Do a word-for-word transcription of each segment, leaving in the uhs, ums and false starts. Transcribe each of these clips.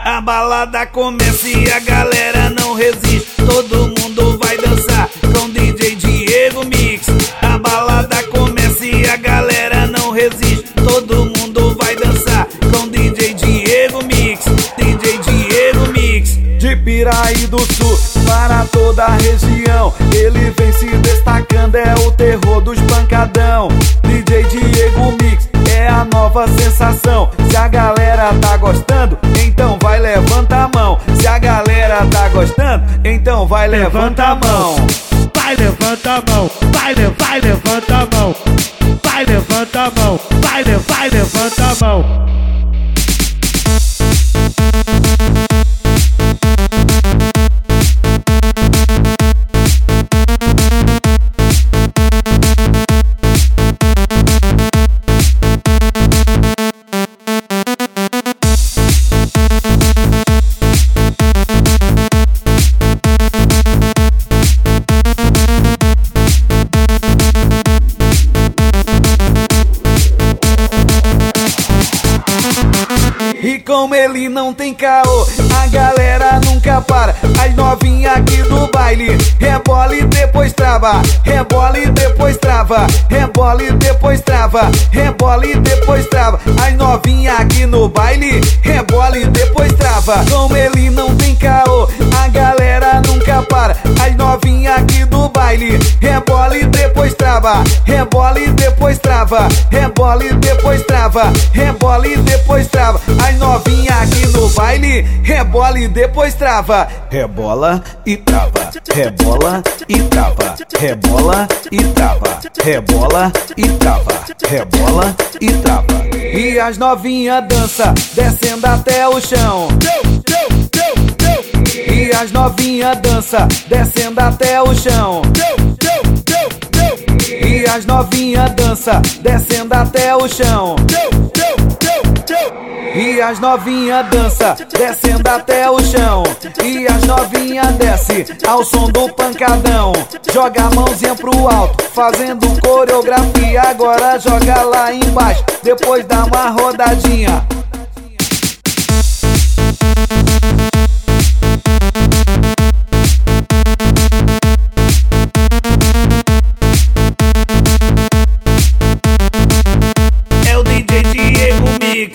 A balada começa e a galera não resiste. Todo mundo vai dançar com D J Diego Mix. A balada começa e a galera não resiste. Todo mundo vai dançar com D J Diego Mix. D J Diego Mix. De Piraí do Sul para toda a região, ele vem se destacando, é o terror dos pancadão. D J Diego Mix é a nova sensação. Se a galera tá gostando, então vai levanta a mão. Se a galera tá gostando, então vai levanta a mão. Vai levanta a mão, vai, vai levanta a mão. Vai levanta a mão, vai, vai levanta a mão. E como ele não tem caô, a galera nunca para. As novinhas aqui do baile rebola e depois trava, rebola e depois trava, rebola e depois trava, rebola e depois trava. As novinhas aqui no baile rebola e depois trava. Como ele não tem caô, a galera nunca para. As novinhas aqui do baile rebola e depois trava, rebola e depois trava, rebola e depois trava, rebola e depois trava. As novinha aqui no baile rebola e depois trava, rebola e trava, rebola e trava, rebola e trava, rebola e trava, rebola e trava. E as novinha dança descendo até o chão. E as novinha dança descendo até o chão. E as novinha dança descendo até o chão. E as novinha dança descendo até o chão. E as novinha desce ao som do pancadão. Joga a mãozinha pro alto, fazendo coreografia. Agora joga lá embaixo, depois dá uma rodadinha. É o D J Diego Mix.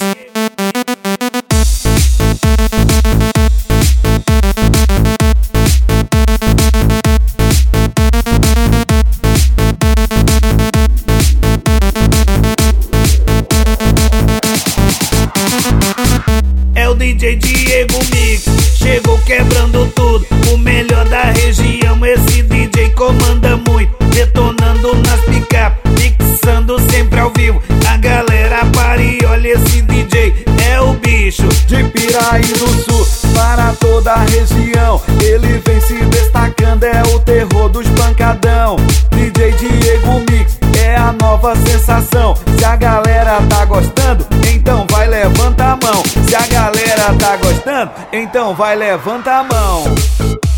É o D J Diego Mix, chegou quebrando tudo, o melhor da região. Esse D J comanda muito, detonando nas picape, mixando sempre ao vivo. A galera para e olha, esse D J é o bicho. De Piraí do Sul para toda a região, ele vem se destacando, é o terror dos pancadão. D J Diego Mix é a nova sensação. Se a galera tá gostando, então vai levanta a mão. Se a galera tá gostando, então vai levanta a mão.